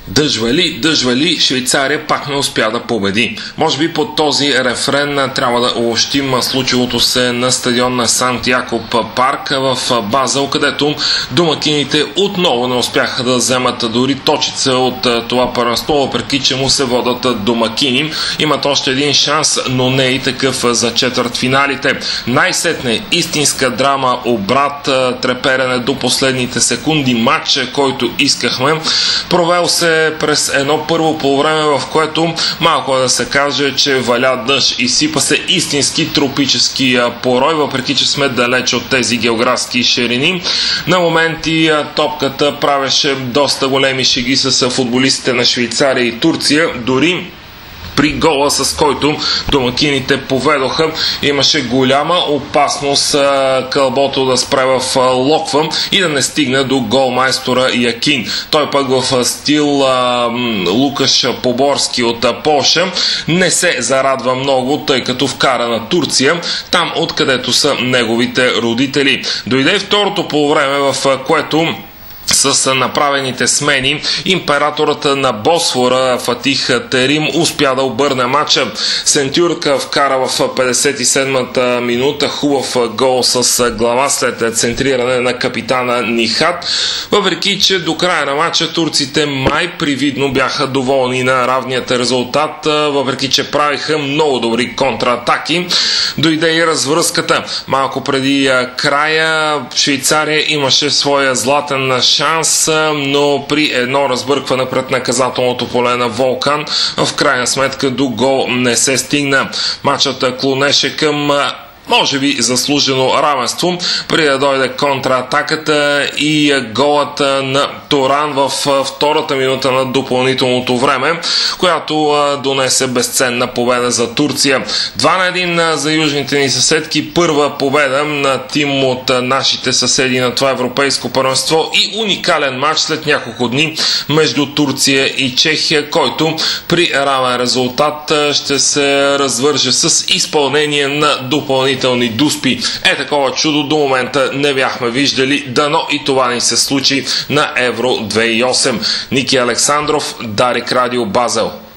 Дъжвали, Швейцария пак не успя да победи. Може би под този рефрен трябва да обобщим случилото се на стадион на Сант Якоб парк в Базел, където домакините отново не успяха да вземат дори точица от това първенство, въпреки че му се водат домакини. Имат още един шанс, но не и такъв за четвъртфиналите. Най-сетне истинска драма, обрат, треперене до последните секунди, матч, който искахме. Провел се през едно първо полувреме, в което малко да се каже, че валя дъжд и сипа се истински тропически порой, въпреки че сме далеч от тези географски ширини. На моменти топката правеше доста големи шеги с футболистите на Швейцария и Турция, дори при гола, с който домакините поведоха, имаше голяма опасност кълбото да спре в локва и да не стигне до голмайстора Якин. Той пък в стил Лукаш Поборски от Полша не се зарадва много, тъй като вкара на Турция, там откъдето са неговите родители. Дойде второто полувреме, в което с направените смени императорът на Босфора Фатих Терим успя да обърне матча. Сентюрка вкара в 57-та минута хубав гол с глава след центриране на капитана Нихат. Въпреки че до края на матча турците май привидно бяха доволни на равният резултат, въпреки че правиха много добри контратаки. Дойде и развръзката. Малко преди края Швейцария имаше своя златен шанс, но при едно разбъркване пред наказателното поле на Волкан в крайна сметка до гол не се стигна. Матчът клонеше към може би заслужено равенство, преди да дойде контратаката и голът на Туран в втората минута на допълнителното време, която донесе безценна победа за Турция. 2-1 за южните ни съседки, първа победа на тим от нашите съседи на това европейско първенство и уникален матч след няколко дни между Турция и Чехия, който при равен резултат ще се развърже с изпълнение на допълнителни дуспи. Такова чудо до момента не бяхме виждали, дано и това ни се случи на Евро 2008. Ники Александров, Дарик Радио, Базел.